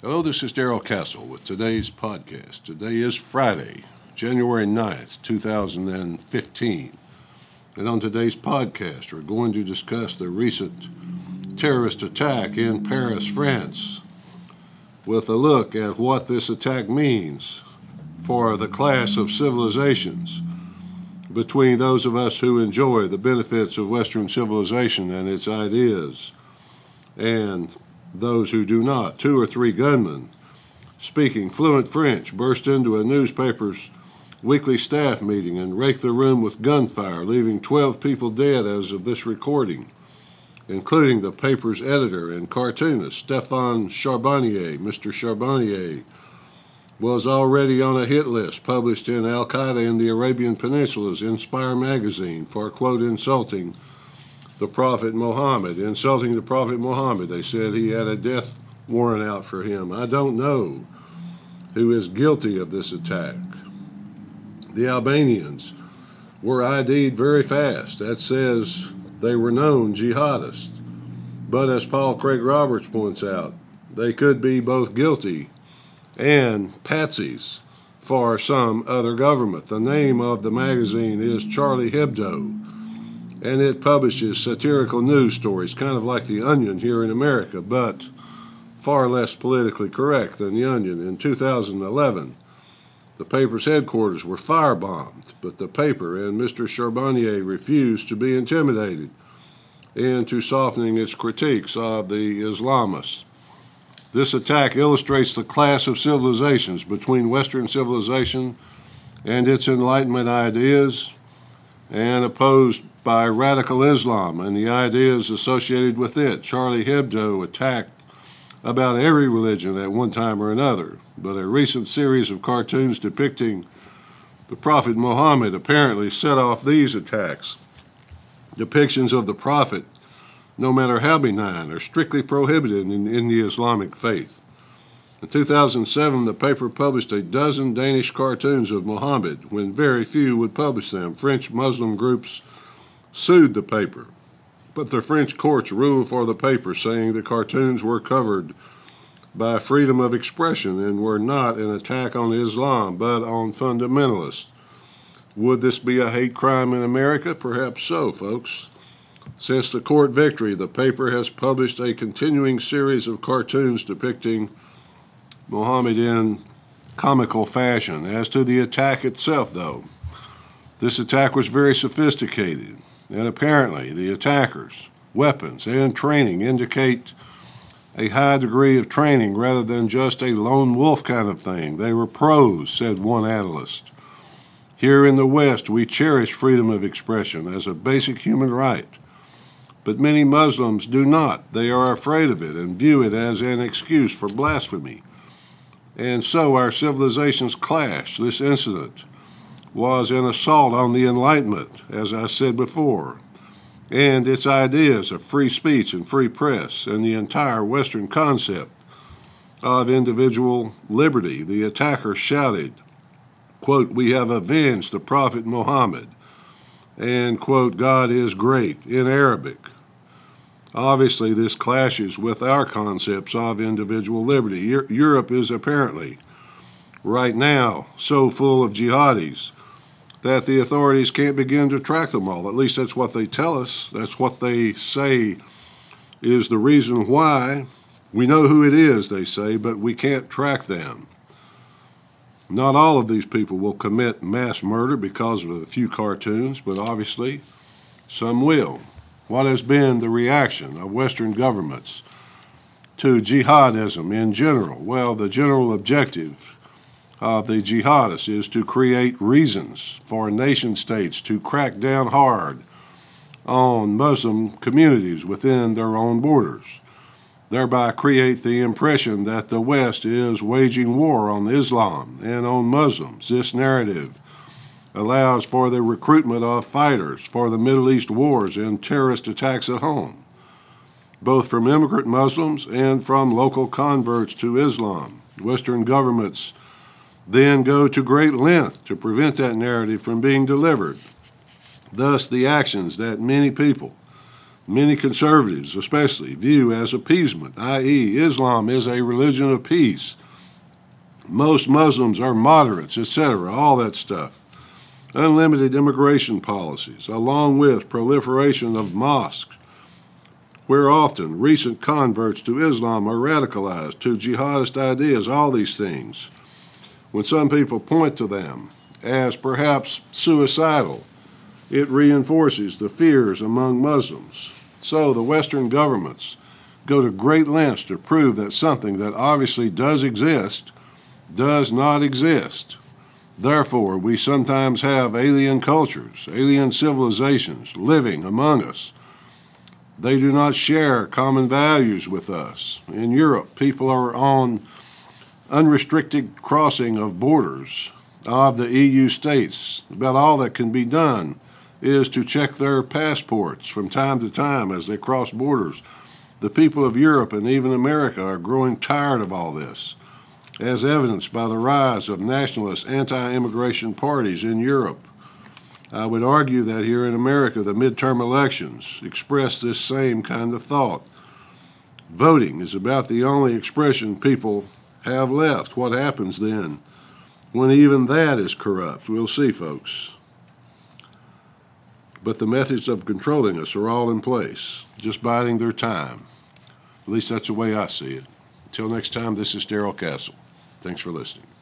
Hello, this is Darrell Castle with today's podcast. Today is Friday, January 9th, 2015. And on today's podcast, we're going to discuss the recent terrorist attack in Paris, France, with a look at what this attack means for the class of civilizations between those of us who enjoy the benefits of Western civilization and its ideas and those who do not. 2 or 3 gunmen speaking fluent French burst into a newspaper's weekly staff meeting and raked the room with gunfire, leaving 12 people dead as of this recording, including the paper's editor and cartoonist, Stéphane Charbonnier. Mr. Charbonnier was already on a hit list published in Al-Qaeda in the Arabian Peninsula's Inspire magazine for, quote, insulting the Prophet Muhammad. Insulting the Prophet Muhammad. They said he had a death warrant out for him. I don't know who is guilty of this attack. The Albanians were ID'd very fast. That says they were known jihadists. But as Paul Craig Roberts points out, they could be both guilty and patsies for some other government. The name of the magazine is Charlie Hebdo, and it publishes satirical news stories, kind of like The Onion here in America, but far less politically correct than The Onion. In 2011, the paper's headquarters were firebombed, but the paper and Mr. Charbonnier refused to be intimidated into softening its critiques of the Islamists. This attack illustrates the class of civilizations between Western civilization and its Enlightenment ideas, and opposed by radical Islam and the ideas associated with it. Charlie Hebdo attacked about every religion at one time or another, but a recent series of cartoons depicting the Prophet Muhammad apparently set off these attacks. Depictions of the Prophet, no matter how benign, are strictly prohibited in the Islamic faith. In 2007, the paper published a dozen Danish cartoons of Muhammad when very few would publish them. French Muslim groups sued the paper, but the French courts ruled for the paper, saying the cartoons were covered by freedom of expression and were not an attack on Islam, but on fundamentalists. Would this be a hate crime in America? Perhaps so, folks. Since the court victory, the paper has published a continuing series of cartoons depicting Muhammad in comical fashion. As to the attack itself, though, this attack was very sophisticated, and apparently the attackers' weapons and training indicate a high degree of training rather than just a lone wolf kind of thing. They were pros, said one analyst. Here in the West, we cherish freedom of expression as a basic human right, but many Muslims do not. They are afraid of it and view it as an excuse for blasphemy. And so our civilizations clash. This incident was an assault on the Enlightenment, as I said before, and its ideas of free speech and free press, and the entire Western concept of individual liberty. The attacker shouted, quote, "We have avenged the Prophet Muhammad," and, quote, "God is great," in Arabic. Obviously, this clashes with our concepts of individual liberty. Europe is apparently, right now, so full of jihadis that the authorities can't begin to track them all. At least that's what they tell us. That's what they say is the reason why. We know who it is, they say, but we can't track them. Not all of these people will commit mass murder because of a few cartoons, but obviously some will. What has been the reaction of Western governments to jihadism in general? Well, the general objective of the jihadists is to create reasons for nation states to crack down hard on Muslim communities within their own borders, thereby create the impression that the West is waging war on Islam and on Muslims. This narrative allows for the recruitment of fighters for the Middle East wars and terrorist attacks at home, both from immigrant Muslims and from local converts to Islam. Western governments then go to great length to prevent that narrative from being delivered. Thus, the actions that many people many conservatives especially view as appeasement, i.e., Islam is a religion of peace. Most Muslims are moderates, etc., all that stuff. Unlimited immigration policies, along with proliferation of mosques, where often recent converts to Islam are radicalized to jihadist ideas, all these things. When some people point to them as perhaps suicidal, it reinforces the fears among Muslims. So the Western governments go to great lengths to prove that something that obviously does exist does not exist. Therefore, we sometimes have alien cultures, alien civilizations living among us. They do not share common values with us. In Europe, people are on unrestricted crossing of borders of the EU states. About all that can be done is to check their passports from time to time as they cross borders. The people of Europe and even America are growing tired of all this, as evidenced by the rise of nationalist anti-immigration parties in Europe. I would argue that here in America, the midterm elections express this same kind of thought. Voting is about the only expression people have left. What happens then when even that is corrupt? We'll see, folks. But the methods of controlling us are all in place, just biding their time. At least that's the way I see it. Until next time, this is Darrell Castle. Thanks for listening.